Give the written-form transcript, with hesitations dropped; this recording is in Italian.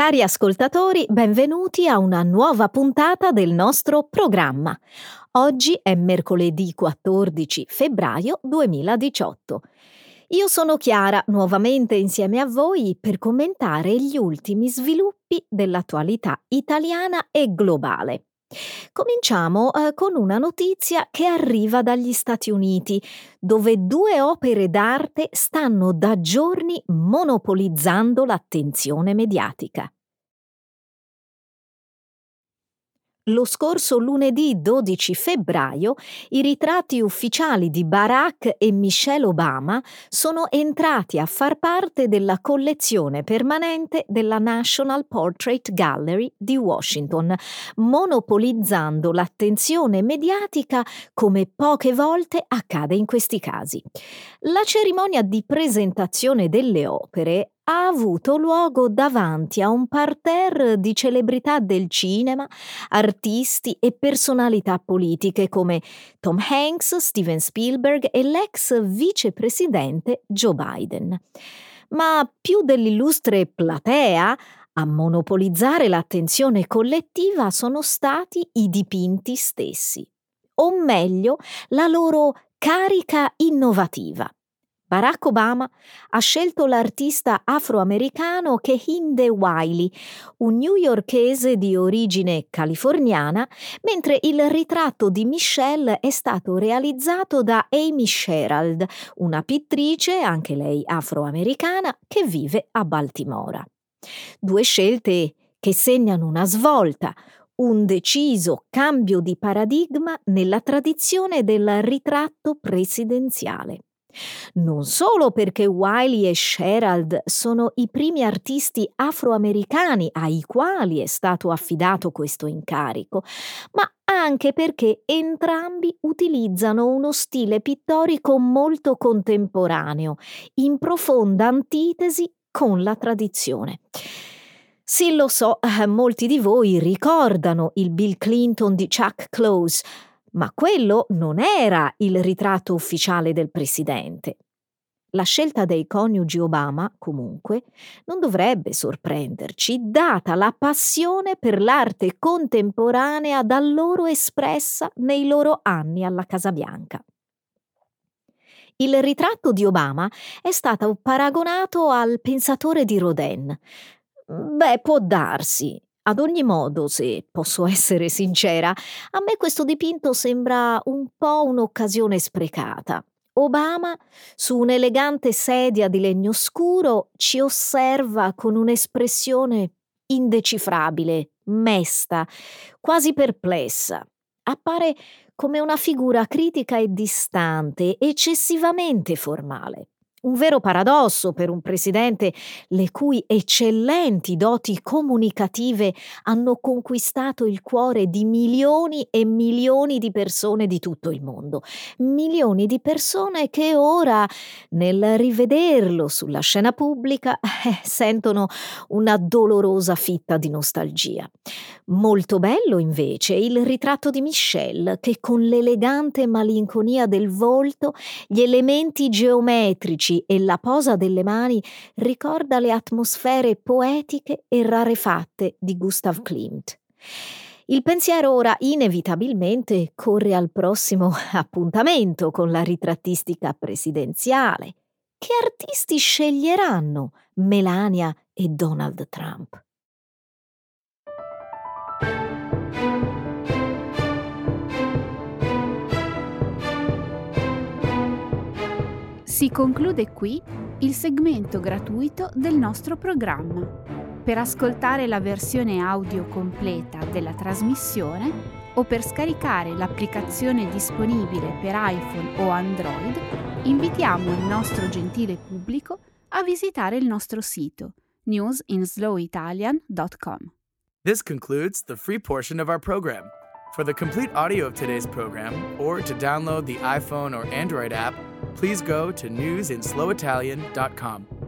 Cari ascoltatori, benvenuti a una nuova puntata del nostro programma. Oggi è mercoledì 14 febbraio 2018. Io sono Chiara, nuovamente insieme a voi per commentare gli ultimi sviluppi dell'attualità italiana e globale. Cominciamo con una notizia che arriva dagli Stati Uniti, dove due opere d'arte stanno da giorni monopolizzando l'attenzione mediatica. Lo scorso lunedì 12 febbraio i ritratti ufficiali di Barack e Michelle Obama sono entrati a far parte della collezione permanente della National Portrait Gallery di Washington, monopolizzando l'attenzione mediatica come poche volte accade in questi casi. La cerimonia di presentazione delle opere ha avuto luogo davanti a un parterre di celebrità del cinema, artisti e personalità politiche come Tom Hanks, Steven Spielberg e l'ex vicepresidente Joe Biden. Ma più dell'illustre platea, a monopolizzare l'attenzione collettiva sono stati i dipinti stessi, o meglio, la loro carica innovativa. Barack Obama ha scelto l'artista afroamericano Kehinde Wiley, un newyorkese di origine californiana, mentre il ritratto di Michelle è stato realizzato da Amy Sherald, una pittrice, anche lei afroamericana, che vive a Baltimora. Due scelte che segnano una svolta, un deciso cambio di paradigma nella tradizione del ritratto presidenziale. Non solo perché Wiley e Sherald sono i primi artisti afroamericani ai quali è stato affidato questo incarico, ma anche perché entrambi utilizzano uno stile pittorico molto contemporaneo, in profonda antitesi con la tradizione. Sì, lo so, molti di voi ricordano il Bill Clinton di Chuck Close, ma quello non era il ritratto ufficiale del presidente. La scelta dei coniugi Obama, comunque, non dovrebbe sorprenderci, data la passione per l'arte contemporanea da loro espressa nei loro anni alla Casa Bianca. Il ritratto di Obama è stato paragonato al pensatore di Rodin. Beh, può darsi. Ad ogni modo, se posso essere sincera, a me questo dipinto sembra un po' un'occasione sprecata. Obama, su un'elegante sedia di legno scuro, ci osserva con un'espressione indecifrabile, mesta, quasi perplessa. Appare come una figura critica e distante, eccessivamente formale. Un vero paradosso per un presidente le cui eccellenti doti comunicative hanno conquistato il cuore di milioni e milioni di persone di tutto il mondo. Milioni di persone che ora, nel rivederlo sulla scena pubblica, sentono una dolorosa fitta di nostalgia. Molto bello, invece, il ritratto di Michelle, che con l'elegante malinconia del volto, gli elementi geometrici e la posa delle mani ricorda le atmosfere poetiche e rarefatte di Gustav Klimt. Il pensiero ora inevitabilmente corre al prossimo appuntamento con la ritrattistica presidenziale. Che artisti sceglieranno Melania e Donald Trump? Si conclude qui il segmento gratuito del nostro programma. Per ascoltare la versione audio completa della trasmissione o per scaricare l'applicazione disponibile per iPhone o Android, invitiamo il nostro gentile pubblico a visitare il nostro sito newsinslowitalian.com. This concludes the free portion of our program. For the complete audio of today's program, or to download the iPhone or Android app, please go to newsinslowitalian.com.